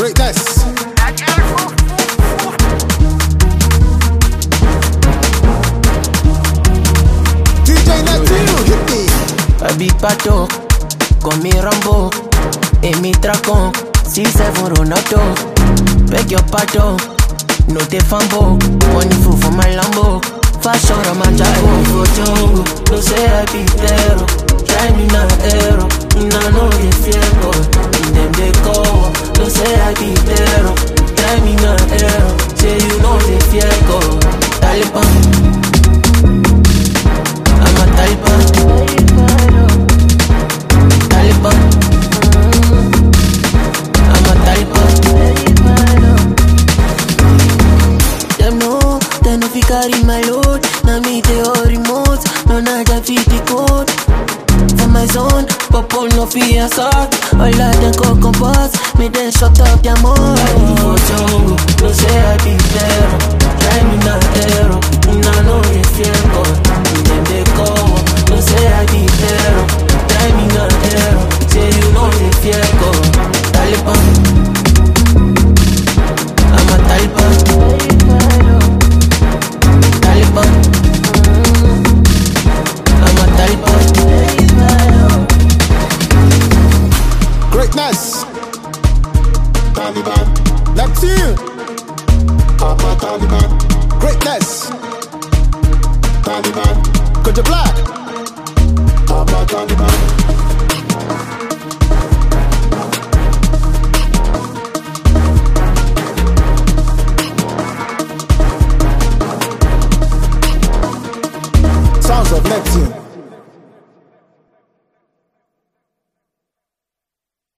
Greatness. DJ Neptune, hit me. Abi pato, con mi Rambo, en mi tracón, si se fueron auto, beg your pardon, no te fambo, money fool for my Lambo, fashion on my jago, photo, no say I be there, try me na hero, na no de fiero, in them they call, no say I be there, try me na hero, say you know de fiero, Taliban, I'm a Taliban. Taliban, I'm a Taliban. Them know, they no fi carry my load. Now me they all remote, no naja fit the code. For my zone, popol no fi assault. All of them go compose, me then shut up their mouth. Photo, no say I be there. Try me na hero, na no they fear God. Them they call, no say I be there. Try me na hero, say you know they fear God. Taliban, I'm a Taliban. Taliban, I'm a Taliban. Greatness. Taliban. Neptune. I'm a Taliban. Greatness. Taliban. Cut the black. I'm a Taliban. Sounds of Neptune.